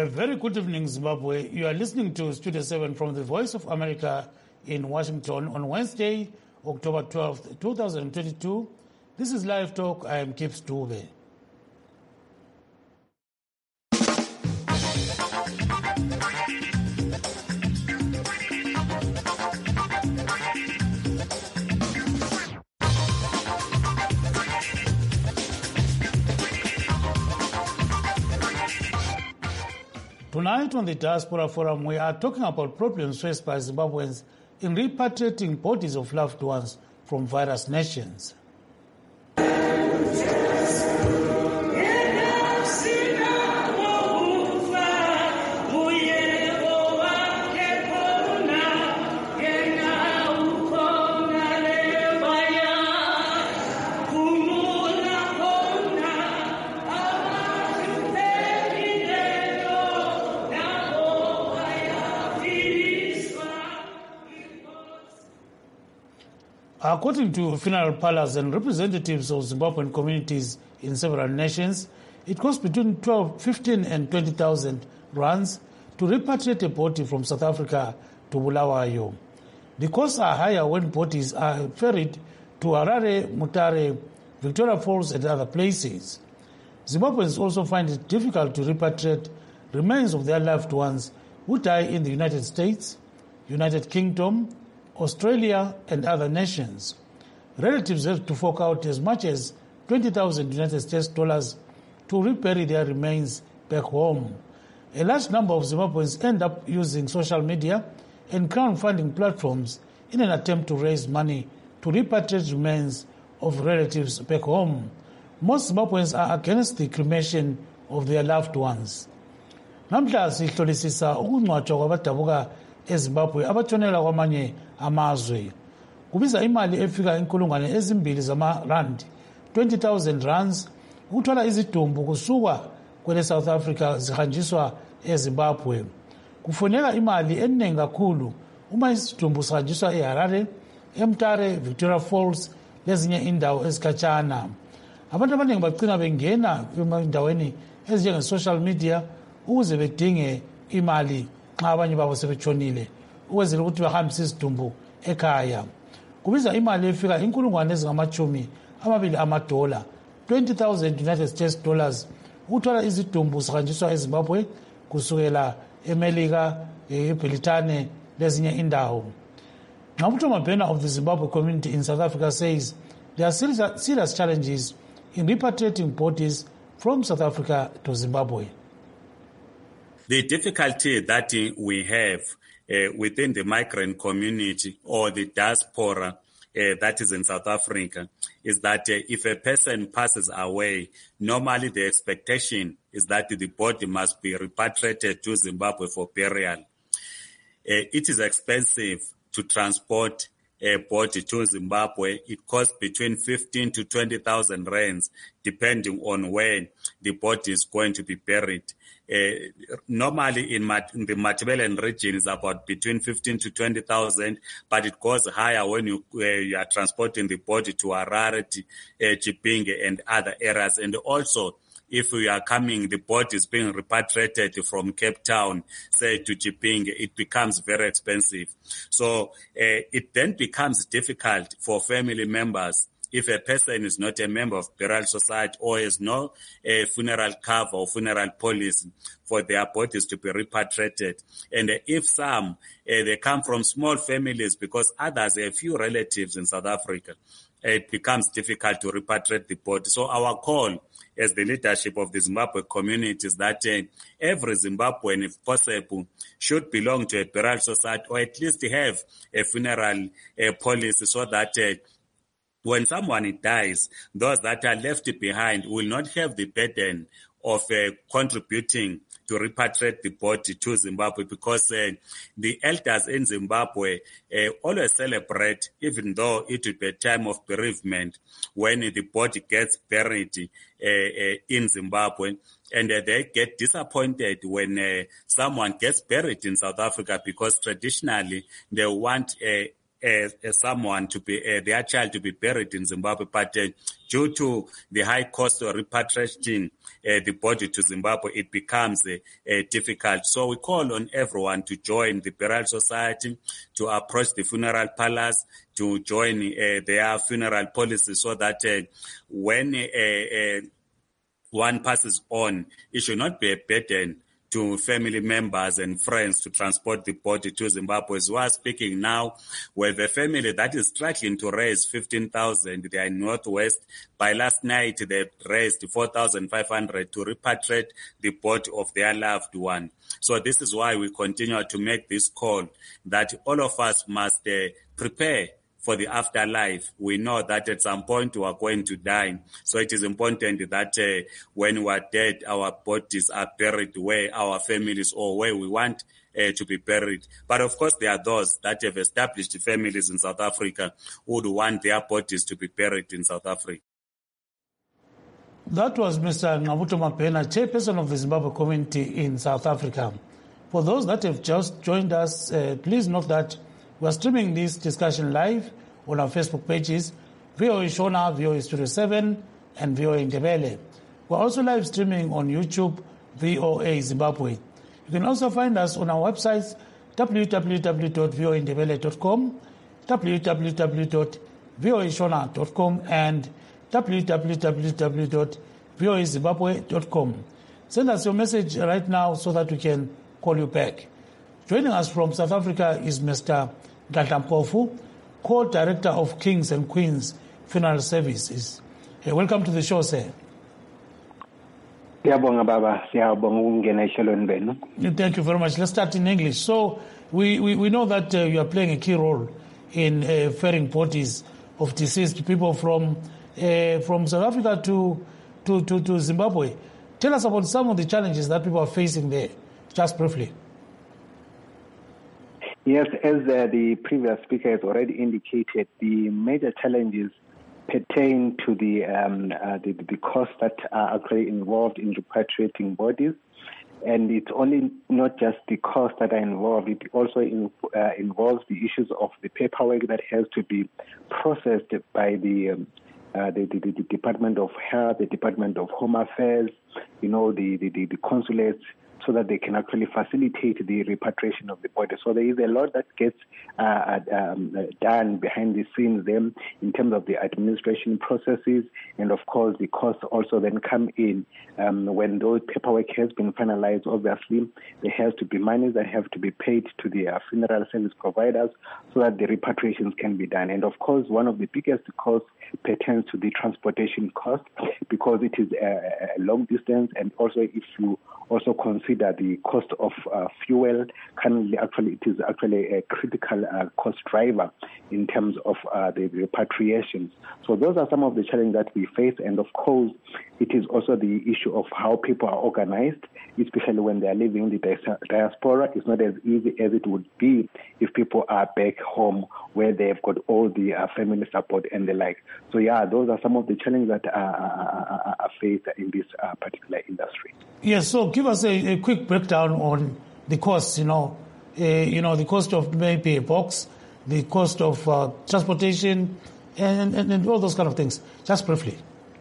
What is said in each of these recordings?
A very good evening, Zimbabwe. You are listening to Studio 7 from the Voice of America in Washington on Wednesday, October 12th, 2022. This is Live Talk. I am Kip Stube. Tonight on the Diaspora Forum, we are talking about problems faced by Zimbabweans in repatriating bodies of loved ones from various nations. According to funeral parlors and representatives of Zimbabwean communities in several nations, it costs between 15 and 20,000 rands to repatriate a body from South Africa to Bulawayo. The costs are higher when bodies are ferried to Harare, Mutare, Victoria Falls and other places. Zimbabweans also find it difficult to repatriate remains of their loved ones who die in the United States, United Kingdom, Australia and other nations. Relatives have to fork out as much as 20,000 United States dollars to rebury their remains back home. A large number of Zimbabweans end up using social media and crowdfunding platforms in an attempt to raise money to repatriate remains of relatives back home. Most Zimbabweans are against the cremation of their loved ones. Namhla sihlolisisa ukungcwatshwa kwabadabuka eZimbabwe abatshonela kwamanye amazwe. Kubiza imali efika inkulungwane ezimbili zamarandi, 20,000 rands, ukuthola izidumbu kusuka kwele South Africa zihanjiswa eZimbabwe. Kufuneka imali eningi kakhulu uma izidumbu sihanjiswa eHarare, eMtare, Victoria Falls lezinye indawo ezikhatshana. Abantu abaningi bagcina bengena endaweni ezinjenge-social media ukuze bedinge imali nxa abanye babo sebetshonile ukwenzela ukuthi bahambise izidumbu ekhaya. Kubiza imali efika inkulungwane ezingamachumi amabili amadola, 20,000 United States dollars, ukuthola izidumbu zihanjiswa eZimbabwe kusukela eMelika, eBritane lezinye indawo. Ngabutho Mabhena of the Zimbabwe community in South Africa says there are serious challenges in repatriating bodies from South Africa to Zimbabwe. The difficulty that we have within the migrant community or the diaspora that is in South Africa is that if a person passes away, normally the expectation is that the body must be repatriated to Zimbabwe for burial. It is expensive to transport a body to Zimbabwe. It costs between 15 to 20,000 rands, depending on where the body is going to be buried. Normally in the Matabeleland region is about between 15 to 20,000, but it goes higher when you are transporting the body to Harare, Chipinge and other areas. And also, if we are coming, the body is being repatriated from Cape Town, say to Chipinge, it becomes very expensive. So it then becomes difficult for family members if a person is not a member of Burial Society or has no funeral cover or funeral policy for their bodies to be repatriated. And if some, they come from small families because others have few relatives in South Africa, it becomes difficult to repatriate the body. So our call as the leadership of the Zimbabwe community is that every Zimbabwean, if possible, should belong to a Burial Society or at least have a funeral policy so that when someone dies, those that are left behind will not have the burden of contributing to repatriate the body to Zimbabwe, because the elders in Zimbabwe always celebrate, even though it will be a time of bereavement, when the body gets buried in Zimbabwe. And they get disappointed when someone gets buried in South Africa, because traditionally they want a someone to be their child to be buried in Zimbabwe, but due to the high cost of repatriating the body to Zimbabwe, it becomes difficult. So we call on everyone to join the Burial Society, to approach the funeral parlors, to join their funeral policy, so that when one passes on, it should not be a burden to family members and friends to transport the body to Zimbabwe. As we are speaking now, we have a family that is struggling to raise 15,000. They are in Northwest. By last night, they raised 4,500 to repatriate the body of their loved one. So this is why we continue to make this call that all of us must prepare for the afterlife. We know that at some point we are going to die. So it is important that when we are dead, our bodies are buried where our families or where we want to be buried. But of course, there are those that have established families in South Africa who would want their bodies to be buried in South Africa. That was Mr. Ngqabutho Mabhena, chairperson of the Zimbabwe community in South Africa. For those that have just joined us, please note that we are streaming this discussion live on our Facebook pages, VOA Shona, VOA Studio 7, and VOA Ndebele. We're also live streaming on YouTube, VOA Zimbabwe. You can also find us on our websites, www.voandebele.com, www.voashona.com, and www.voazimbabwe.com. Send us your message right now so that we can call you back. Joining us from South Africa is Mr. Nhlanhla Mpofu, Co-Director of Kings and Queens Funeral Services. Welcome to the show, sir. Thank you very much. Let's start in English. So we know that you are playing a key role in ferrying bodies of deceased people from South Africa to Zimbabwe. Tell us about some of the challenges that people are facing there, just briefly. Yes, as the previous speaker has already indicated, the major challenges pertain to the costs that are actually involved in repatriating bodies. And it's only not just the costs that are involved, it also involves the issues of the paperwork that has to be processed by the Department of Health, the Department of Home Affairs, the consulates, so that they can actually facilitate the repatriation of the body. So there is a lot that gets done behind the scenes then in terms of the administration processes, and of course the costs also then come in when those paperwork has been finalized. Obviously, there has to be money that have to be paid to the funeral service providers so that the repatriations can be done. And of course, one of the biggest costs pertains to the transportation cost, because it is a long distance, and also if you also consider the cost of fuel, currently it is actually a critical cost driver in terms of the repatriations. So those are some of the challenges that we face, and of course it is also the issue of how people are organized, especially when they are living in the diaspora. It's not as easy as it would be if people are back home where they've got all the family support and the like. So yeah, those are some of the challenges that are faced in this particular industry. Yes, so give us a quick breakdown on the costs, the cost of maybe a box, the cost of transportation, and all those kind of things, just briefly.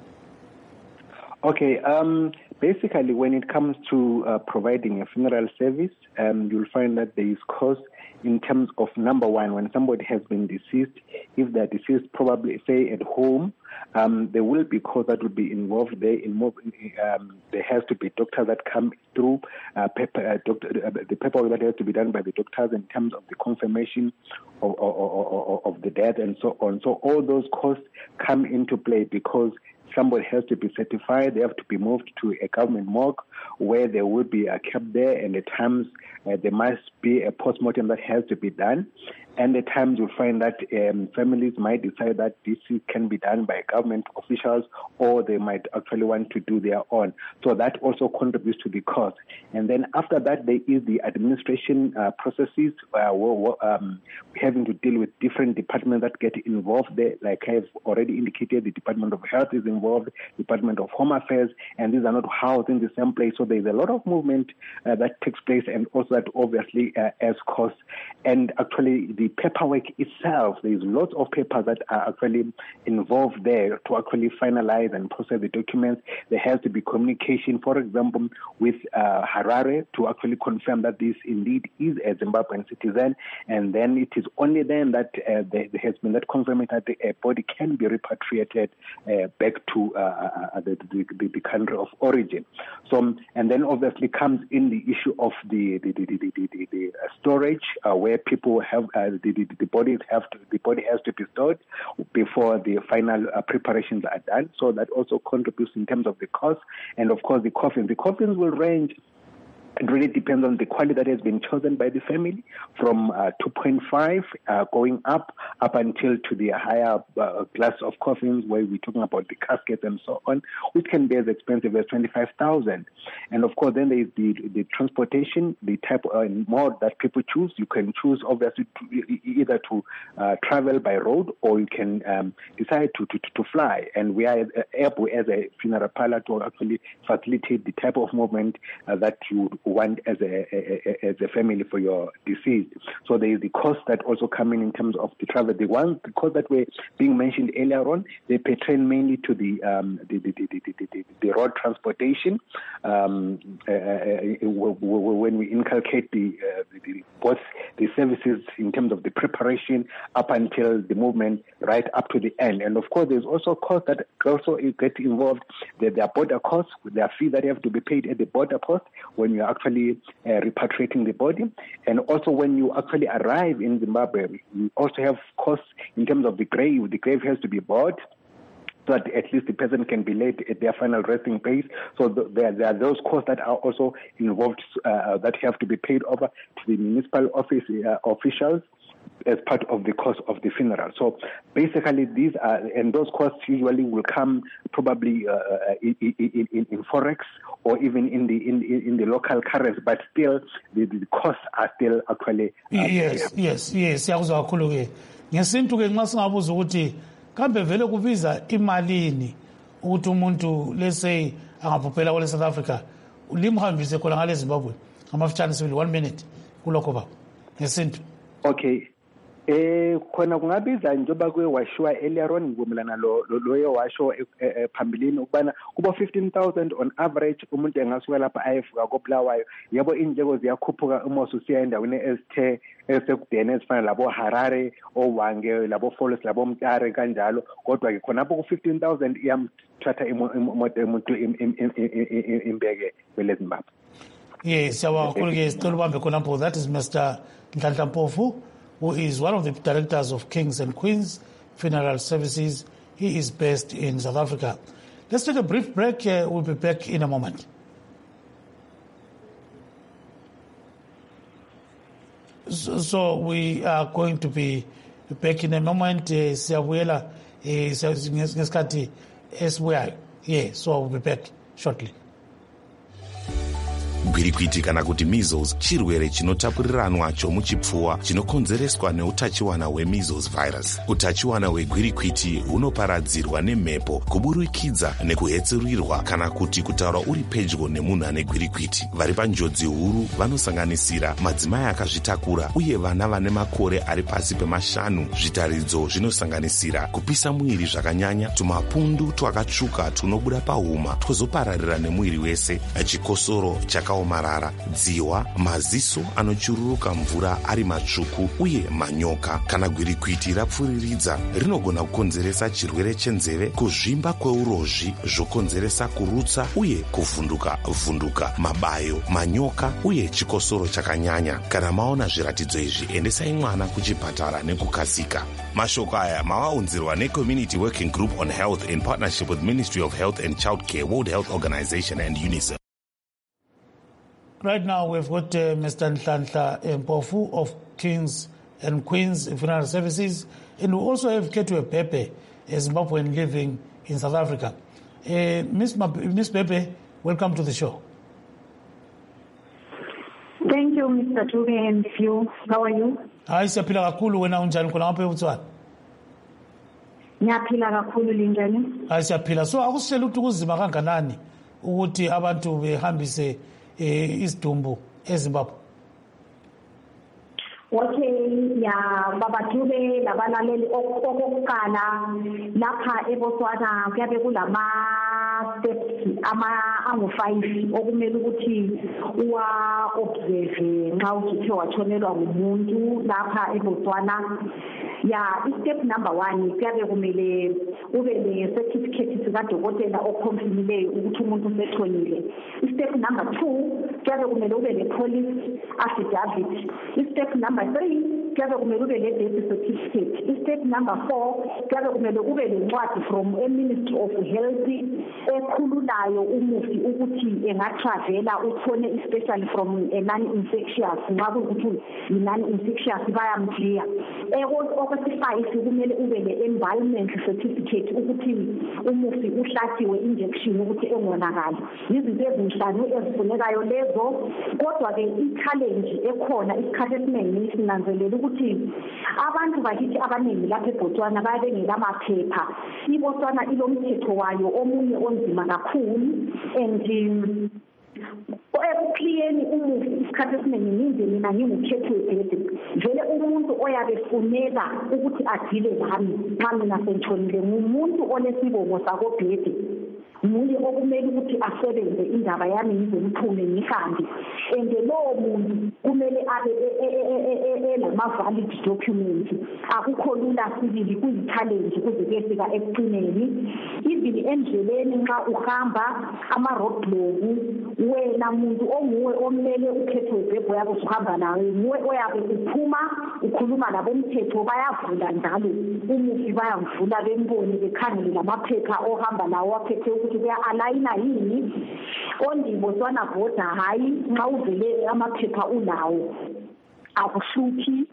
Okay, basically when it comes to providing a funeral service, you'll find that there is cost in terms of, number one, when somebody has been deceased, if they're deceased probably, say, at home, there will be costs that will be involved there. There has to be doctors that come through, the paperwork that has to be done by the doctors in terms of the confirmation of the death and so on. So all those costs come into play because somebody has to be certified. They have to be moved to a government morgue where they will be kept there, and at times there must be a postmortem that has to be done. And at times you'll find that families might decide that this can be done by government officials, or they might actually want to do their own. So that also contributes to the cost. And then after that, there is the administration processes. We're having to deal with different departments that get involved there. Like I've already indicated, the Department of Health is involved, Department of Home Affairs, and these are not housed in the same place. So there's a lot of movement that takes place, and also that obviously adds costs. And actually, the paperwork itself, there's lots of papers that are actually involved there to actually finalize and process the documents. There has to be communication, for example, with Harare to actually confirm that this indeed is a Zimbabwean citizen, and then it is only then that there has been that confirmation that the body can be repatriated back to the country of origin. So, and then obviously comes in the issue of the storage, where people have the body has to be stored before the final preparations are done. So that also contributes in terms of the cost, and of course the coffins. The coffins will range. It really depends on the quality that has been chosen by the family, from 2.5 going up until to the higher class of coffins, where we're talking about the caskets and so on, which can be as expensive as 25,000. And of course, then there is the transportation, the type of mode that people choose. You can choose obviously either to travel by road, or you can decide to fly. And we are able as a funeral parlor to actually facilitate the type of movement that you want as a family for your deceased. So there is the cost that also come in terms of the travel. The cost that were being mentioned earlier on, they pertain mainly to the road transportation. When we inculcate both the services in terms of the preparation up until the movement, right up to the end. And of course, there's also costs that also get involved. There are border costs, there are fees that have to be paid at the border post when you actually repatriating the body. And also when you actually arrive in Zimbabwe, you also have costs in terms of the grave. The grave has to be bought, so that at least the person can be laid at their final resting place. So there are those costs that are also involved that have to be paid over to the municipal office officials as part of the cost of the funeral. So basically these are, and those costs usually will come probably in forex or even in the local currency, but still the costs are still actually yes siyakuzwa kakhulu ke ngesintu ke nxa singabuza ukuthi kambe vele kubiza imalini ukuthi umuntu let's say angabhubhela kwele South Africa limhambise khona ngale Zimbabwe ngamafitshane sibili 1 minute kulokho baba ngesintu. Okay. Khona kungabiza njengoba kwewashiwa earlier on ngomelana loyo washo phambilini ukubana kuba 15,000 on average umuntu engasuka lapha ayefuka koBulawayo. Yebo indleko ziyakhuphuka uma ususiya endaweni ezithe esekudeni ezifana labo Harare oWange labo Folos labo Mtare kanjalo, kodwa ke khonapho ku 15,000 iyamthatha umuntu imbeke kwele Zimbabwe. Yes, siyabonga kakhulu ke sicela ubambe khonapho. That is Mr. Nhlanhla Mpofu, who is one of the directors of Kings and Queens Funeral Services. He is based in South Africa. Let's take a brief break. We'll be back in a moment. So we are going to be back in a moment. Siyabuyela ngesikhathi esibuyayo. Yeah, so we'll be back shortly. Gwirikwiti kana kuti measles chirwere chinotapuriranwa chomuchipfuwa chinokonzereswa neutachiwana hwemeasles virus. Utachiwana hwegwirikwiti hunoparadzirwa nemhepo, kuburikidza nekuhetserurirwa kana kuti kutaura uri pedyo nemunhu ane gwirikwiti. Vari panjodzi huru vanosanganisira madzimai akazvitakura uye vana vane makore ari pasi pe5. Zvitaridzo zvinosanganisira kupisa mwiri zvakanyanya, tumapundu twakatsvuka tunobuda pahuma twozopararira nemwiri wese, chikosoro chakaomarara, dziwa, maziso anochururuka mvura ari matsvuku uye manyoka. Kana gwirikwiti rapfuriridza rinogona kukonzeresa chirwere chenzeve, kuzvimba kweurozvi zvokonzeresa kurutsa uye kuvhunduka, mabayo, manyoka uye chikosoro chakanyanya. Kana maona zviratidzo izvi, endesai mwana kuchipatara nekukasika. Mashoko aya mavaunzirwa neCommunity Working Group on Health in partnership with Ministry of Health and Child Care, World Health Organization and UNICEF. Right now we've got Mr. Nhlanhla Mpofu of Kings and Queens Funeral Services, and we also have Ketwe Pepe, a Zimbabwean living in South Africa. Miss Pepe, welcome to the show. Thank you, Mr. Tube and you. How are you? Hayi siyaphila kakhulu, wena unjani khona ngapha eBotswana? Ngiyaphila kakhulu linjani? Hayi siyaphila. So akusitshela ukuthi kuzima kanganani ukuthi abantu behambise isidumbu eZimbabwe? Okay, ya babathube labalaleli okokuqala lapha eBotswana kuyabe kulama steps angu-5 okumele ukuthi uwa-observe nxa uthe watshonelwa ngumuntu lapha eBotswana. Ya step number 1 kuyabe kumele ube le-certificate sikadokotela okhomfimileyo ukuthi umuntu usetshonile. Step number 2 kuyabe kumele ube le-police affidavit. Step number 3 kuyabe kumele ube le-death certificate. Step number 4 kuyabe kumele ube lencwadi from a-Ministry of Health ekhululayo umufi ukuthi engatravela uthone especially from a non-infectious nxa kuyukuthi i-non-infectious bayamclear. Okwesifayisi kumele ube le-embalmment certificate ukuthi umufi uhlathiwe injection ukuthi engonakali. Izinto ezinhlanu ezifunekayo lezo, kodwa-ke i-challenge ekhona isikhathi esiningi sinanzelela ukuthi abantu bakithi abaningi lapha eBotswana bayabengela amaphepha. iBotswana ilomthetho wayo omunye onzima kakhulu and ekukliyeni umufi isikhathi esiningi ninje mina ngingukhetho webhedi vele umuntu oyabe funeka ukuthi adile lami nxa mina sentshonile ngumuntu onesibongo sakobhedi. Nguye okumele ukuthi asebenze indaba yami ngize ngiphume ngihambe, and lowo muntu kumele abe elama-valid documents. Akukho lula sibili, kuyi-challenge kuze kuyefika ekucineni. Even endleleni nxa uhamba ama-roadblock, wena muntu onguwe omele ukhetho webhebho yabe usuhamba nawe, nguwe oyabe uphuma ukhuluma labomthetho, bayavula njalo umufi bayamvula bembone bekhangele lamaphepha ohamba lawo waphethe ukuthi kuya-alayina yini on the Botswana border. Hayi nxa uvele amaphepha ulawo akuhluphi,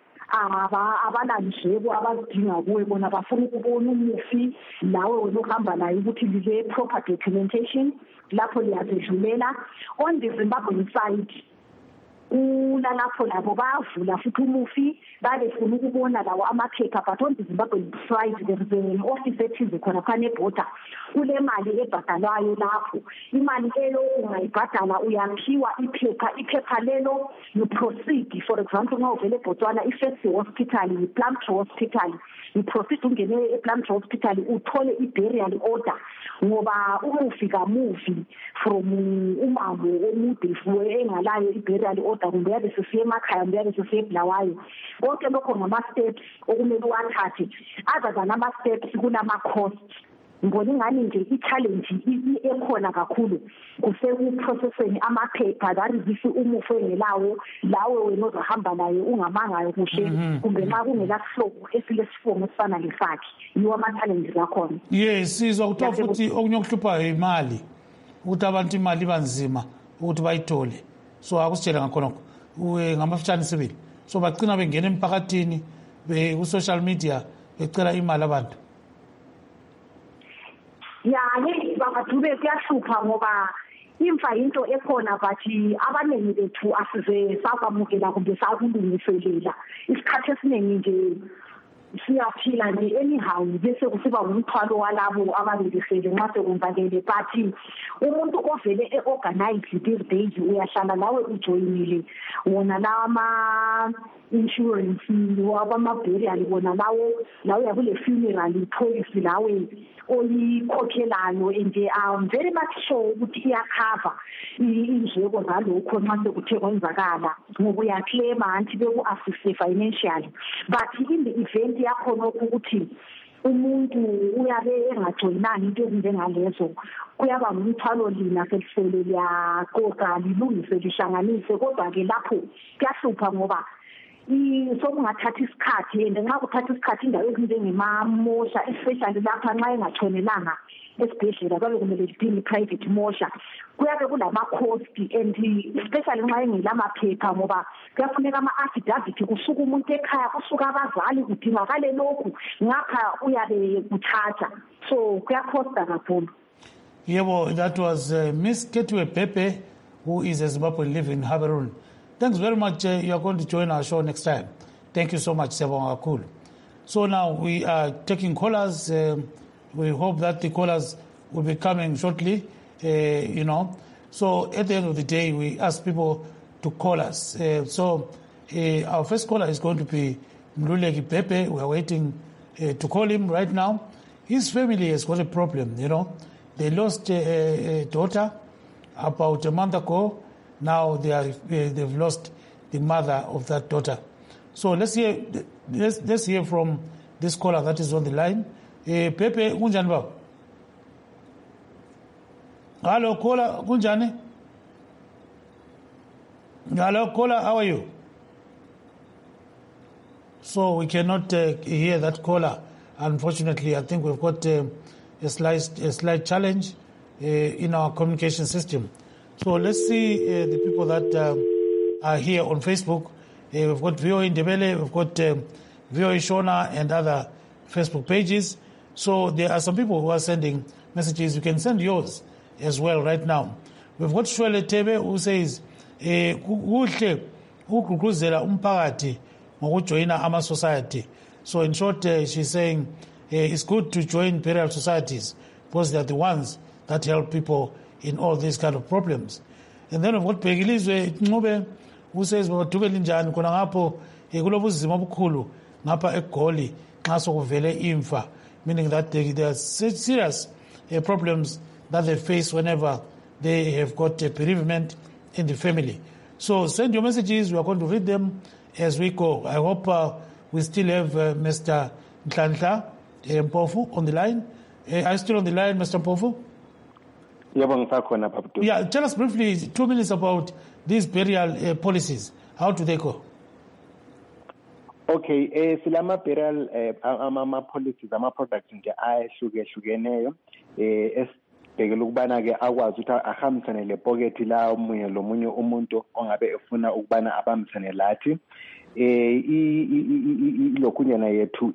abanandleko abazidinga kuwe, bona bafuna ukubona umufi lawe wena uhamba naye ukuthi libe proper documentation, lapho liyazedlulela. On the Zimbabwean side lapho labo bayavula futhi umufi babefuna ukubona lawo amaphepha, but on the Zimbabwean side there is an office ethize khona phana eborder. Kule mali ebhadalwayo lapho, imali leyo ungayibhadala uyaphiwa iphepha lelo you proceed. For example nxa uvele eBotswana i-First Hospital, i-Plumtree Hospital, you proceed ungene ePlumtree Hospital uthole i-burial order, ngoba umufi kamufi from umango omude engalayo i-burial order kumbe yabe sesiye emakhaya kumbe yabe sesiye eBulawayo. Konke lokho ngama-steps okumele uwathathe. Other than ama-steps kulama-costs. Ngibona ingani nje i-challenge ekhona kakhulu kusekuprocessing amaphepha, that is if umufi engelawo lawe wena ozohamba naye ungamangayo kuhle kumbe nxa kungelahlobo esilesifongo esifana lesakhe. Yiwo ama-challenges akhona. Yes, sizwa kuthiwa futhi okunye okuhluphayo imali, ukuthi abantu imali ibanzima ukuthi bayithole. So akusitshela ngakhonokho ngamafitshane sibili, so bagcina bengena emphakathini ku-social media becela imali abantu. Ya babathube kuyahlupha ngoba imfa into ekhona, but abaningi bethu asize sakwamukela kumbe sakulungiselela. Isikhathi esiningi nje siyaphila nje anyhow bese kusiba umthwalo walabo ababelesele nxa sekumvalele. But umuntu ovele e-organize these days uyahlala lawe ujoyinile wona lawa insurance wabama-burial, wona lawo yakule funeral policy lawe oyikhokhelayo, and I'm very much sure ukuthi iyakhava indleko zalokho nxa sekuthe kwenzakala ngoba uyaklema anti beku-assiste financially. But in the event yakhona ukuthi umuntu uyabe engajoyinanga into ezinjengalezo, kuyaba ngumthwalo lina selisele liyaqoqa lilungise lihlanganise. Kodwa-ke lapho kuyahlupha ngoba sokungathatha isikhathi, and nxa kuthatha isikhathi indawo ezinjengemamosha especially lapha nxa engatshonelanga esibhedlela kwabe kumele lidinge i-private mosha, kuyabe kulama-cost, and especially nxa engelamaphepha ngoba kuyafuneka ama-affidavit kusuka umuntu ekhaya, kusuka abazali, kudingakale lokhu ngapha uyabe kuthatha, so kuyakhosta kakhulu. Yebo, that was Miss Ketwe Pepe, who is a Zimbabwean living in Haberun. Thanks very much. You are going to join our show next time. Thank you so much, Sebonga Kakhulu. So now we are taking callers. We hope that the callers will be coming shortly, So at the end of the day, we ask people to call us. So our first caller is going to be Mluleki Pepe. We are waiting to call him right now. His family has got a problem, They lost a daughter about a month ago. Now they've lost the mother of that daughter. So let's hear from this caller that is on the line. Pepe, kunjani baba? Hello, caller, kunjani? Hello, caller, how are you? So we cannot hear that caller. Unfortunately, I think we've got a slight challenge in our communication system. So let's see the people that are here on Facebook. We've got VOA Ndebele, we've got VOA Shona and other Facebook pages. So there are some people who are sending messages. You can send yours as well right now. We've got Shwele Tebe who says, kuhle ukugqugquzela umphakathi ngokujoyina ama society. So in short, she's saying it's good to join burial societies because they're the ones that help people in all these kind of problems. And then we've got Bhekilizwe Ncube who says bathukela njani khona ngapho kulobuzima obukhulu ngapha eGoli nxa sokuvele imfa, meaning that there are serious problems that they face whenever they have got a bereavement in the family. So send your messages. We are going to read them as we go. I hope we still have Mr. Nhlanhla Mpofu on the line. Are you still on the line, Mr. Mpofu? Yeah, tell us briefly, 2 minutes about these burial policies. How do they go? Okay, silama burial ama policies ama products nje ayehlukeneyo esibhekela ukubana ke akwazi ukuthi ahambisane le pocket la omunye lomunye umuntu ongabe efuna ukubana abambisane lathi lokunyana yethu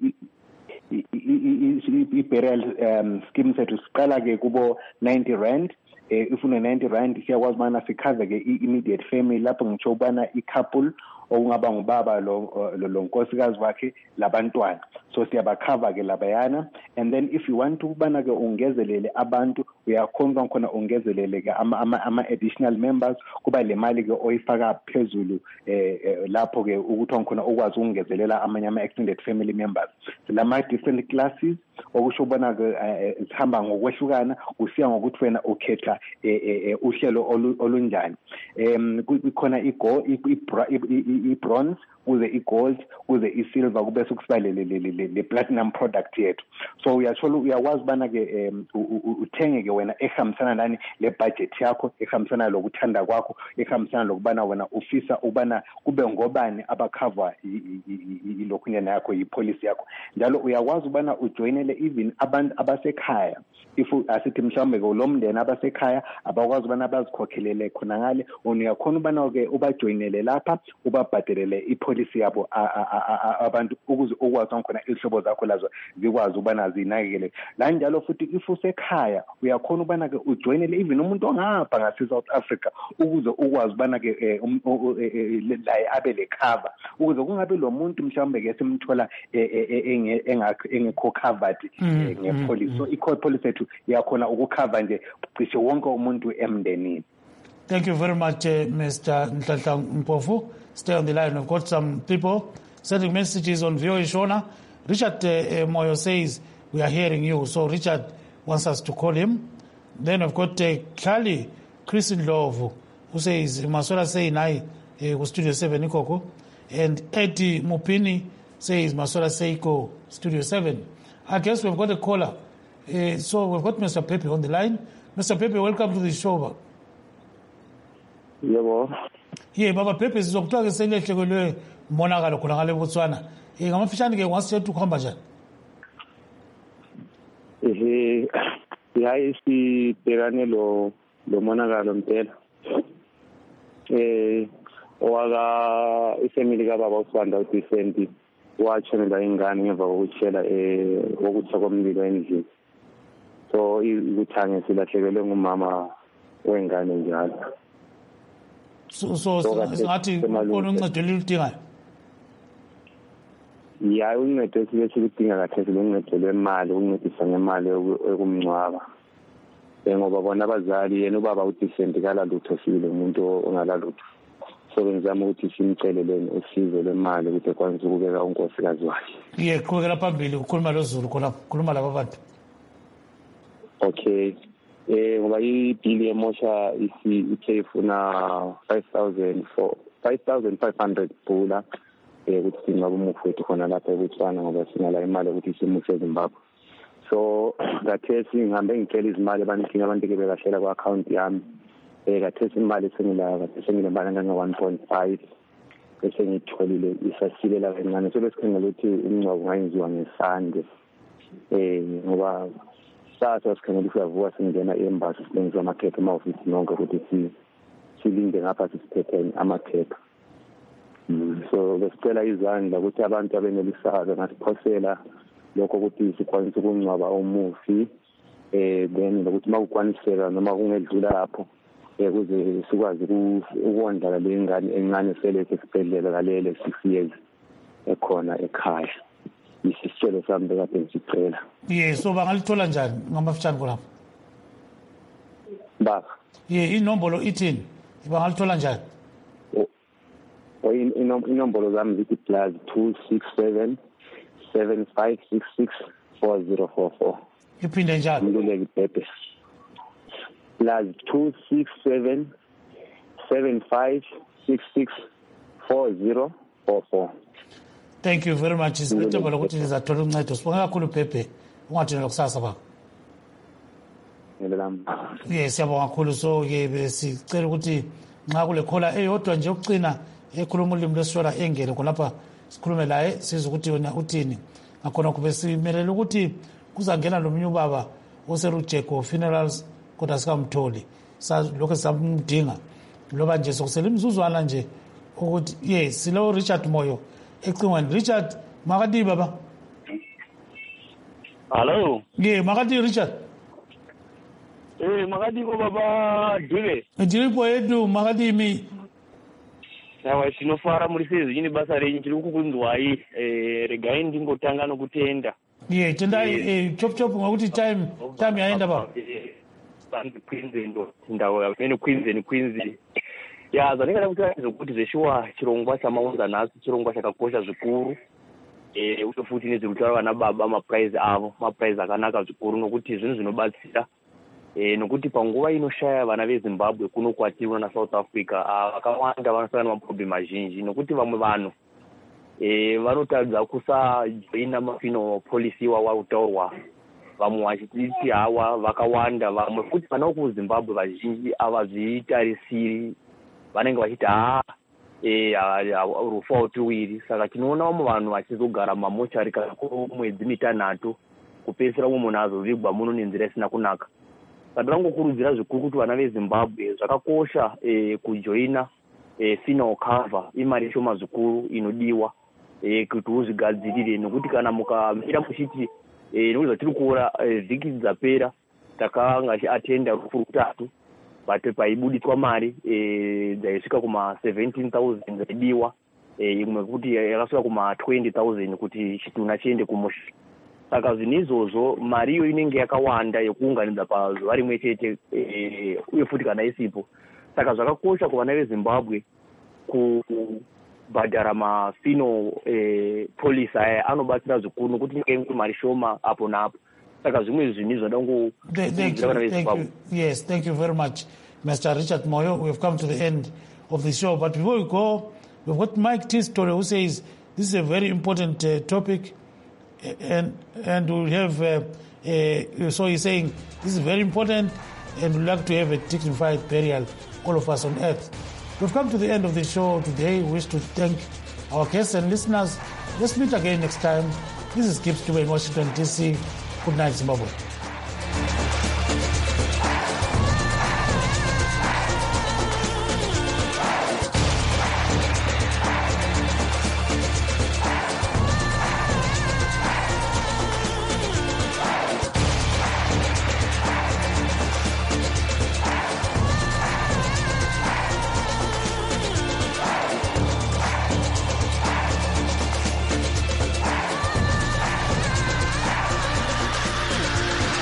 i-burial scheme sethu siqala ke kubo 90 rand. If une 90 rand siyakwazi ubana sikhave ke i-immediate family lapho ngitsho ubana i-couple okungaba ngubaba lo nkosikazi wakhe labantwana, so siyabakhava ke labayana. And then if you want ukubana ke ungezelele abantu uyakhona khona ungezelele ke ama additional members kuba le mali ke oyifaka phezulu lapho ke ukuthi khona ukwazi ukungezelela amanye ama extended family members. Lama different classes okusho ubana ke sihamba ngokwehlukana kusiya ngokuthi wena ukhetha uhlelo olunjani. Kukhona i-bronze kuze i-gold kuze i-silver kube sokusiba le platinum product yethu. So uyakwazi ubana ke uthenge ke wena ehambisana nani le budget yakho, ehambisana lokuthanda kwakho, ehambisana lokubana wena ufisa ubana kube ngobani abakhava ilokunyana yakho ipolicy yakho. Njalo uyakwazi ubana ujoinele even abantu abasekhaya. If asithi mhlawumbe ke lo mndeni abasekhaya abakwazi ubana bazikhokhelele khona ngale, uyakhona ubana ke ubajoinele lapha ubabhadelele ipolicy yabo abantu ukuze ukwazi khona ihlobo zakho lazo zikwazi ubana zinakekele. La njalo futhi if usekhaya uyakhona ubana ke ujoinele even umuntu ongapha ngase South Africa ukuze ukwazi ubana ke la abe le cover ukuze kungabe lo muntu mhlawumbe ke simthola engekho covered ngepolicy. So i-policy ethu yakhona ukukhava nje cishe wonke umuntu emndenini. Thank you very much, Mr. Nhlanhla Mpofu. Stay on the line. We've got some people sending messages on VOA Shona. Richard Moyo says, we are hearing you. So Richard wants us to call him. Then we've got Kali Christine Love, who says, Masola say nai Studio 7 Ikoko. And Eddie Mupini says, Masola Seiko Studio 7. I guess we've got a caller. So we've got Mr. Pepe on the line. Mr. Pepe, welcome to the show. Yebo. Yeah, Baba Pepe sizokuthiwa ke selehlekelwe umonakalo khona ngale Botswana. Ngamafishane ke wasisethu kuhamba njani? Hayi sibhekane lo monakalo mpela. Owaka ifamily kaBaba uSibanda uDecent watshonela ingane ngemva kokutshela wokutsha komlilo endlini. So iluthange silahlekelwe ngumama wengane njalo. So singathi khona uncedo elidingayo. Ya uncedo esiludinga kahle siluncedo lwemali, uncedisa ngemali ekumncwaba. Ngoba bona abazali yena ubaba uDecent kala lutho sile umuntu ongalalutho. so benzama ukuthi simceleleni usizo lwemali ukuthi ekwazi ukubeka unkosikazi wakhe. Qhubekela phambili ukhuluma loZulu khona khuluma laba bantu. Okay. Ngoba ibill yemosha ithe ifuna 5,500 pula ukuthi singabe umufowethu khona lapha eBotswana ngoba sinala imali ukuthi simuhle eZimbabwe. So ngathesi ngihambe ngicela izimali abantu ke bekahlela ku-account yami. Ngathesi imali senginemali nganga-1.5 bese ngitholile isasilela kancane. So besikhangela ukuthi umngcwabo ungayenziwa ngesande ngoba sasa sikhangela siyavuka singena e-embassy silengisa amaphepha ema-ofisi nonke ukuthi silinde ngapha sisiphethe amaphepha. So besicela izandla ukuthi abantu abenelisayo ngasiphosela lokho ukuthi sikwanise ukungcwaba umufi then nokuthi makukwaniseka noma kungedlula lapho ukuze sikwazi ukondla le ngane encane sele esibhedlela kalele 6 years ekhona ekhaya. Isicelo sami bekade ngisicela. So bangalithola njani ngamafutshane khona? Baba. Inombolo ithini? Bangalithola njani? Inombolo zami zithi +267 7566 4044. Iphinde njalo. Ngiluleke Pepe. +267 7566 4044. Thank you very much. Isithemba lokuthi nizathola uncedo. Sibonga kakhulu Pepe. Ungathini lokusasa baba. Siyabonga kakhulu. So besicela ukuthi nxa kule khola eyodwa nje ukucina ekhuluma ulimi lwesishona engene khonapha sikhulume laye sizwe ukuthi yona uthini. Ngakhona kube simelele ukuthi kuzangena lo mnye ubaba oserujeko funerals kodwa sikamtholi. Lokho samdinga loba nje sokusela imizuzwana nje ukuthi silo Richard Moyo ecingweni. Richard makati baba. Hello. Makati Richard. Makati ko baba Dube. Ndiripo edu makati mi. Sawa sinofara muri sezi yini basa renyi chiri kukunzwai regai ndingotanga nokutenda. Tenda chop ngokuti time yaenda baba. Bantu Queens ndawo yamene Queens. Zanekana kuti zeshuwa chirongwa chamaunza nasi chirongwa chakakosha zvikuru. Uto futi nezvekutaura vana baba maprize avo maprize akanaka zvikuru nokuti zvinhu zvinobatsira nokuti panguva inoshaya vana veZimbabwe kuno kwatiri na South Africa vakawanda vanosangana nemaproblem mazhinji nokuti vamwe vanhu vanotadza kusajoina mafino policy wautaurwa vamwe vachiti hawa vakawanda vamwe futi vana vekuZimbabwe vazhinji avazvitarisiri vanenge vachiti rufa utuwiri. Saka tinoona vamwe vanhu vachizogara mamochari kana mwedzi mitanhatu kupedzisira umwe munhu azovigwa muno nenzira isina kunaka. Saka rangokurudzira zvikuru kuti vana veZimbabwe zvakakosha kujoina funeral cover imari shoma zvikuru inodiwa kuti uzvigadzirire nokuti kana mukamira muchiti nokuti zvatiri kuona vhiki dzapera takanga tiatenda rufu rutatu but paibuditswa mari dzaisvika kuma17,000 dzaidiwa imwe kuti yakasvika kuma20,000 kuti chitunha chiende kumusha. Saka zvinhu izvozvo mari iyo inenge yakawanda yekuunganidza pazuva rimwe chete uye futi kana isipo. Saka zvakakosha kuvana veZimbabwe kubhadhara mafino polisi aya anobatsira zvikuru nokuti nyika ine mari shoma apo napo. Saka zvimwe zvinhu zvinoda kungokurudzira vana veZimbabwe. Yes, thank you very much, Mr. Richard Moyo. We've come to the end of the show, but before we go, we've got Mike T. Story who says this is a very important topic, and we'll have. So he's saying this is very important, and we'd like to have a dignified burial, all of us on earth. We've come to the end of the show today. We wish to thank our guests and listeners. Let's meet again next time. This is Gibbs Dube in Washington, D.C. Good night, Zimbabwe.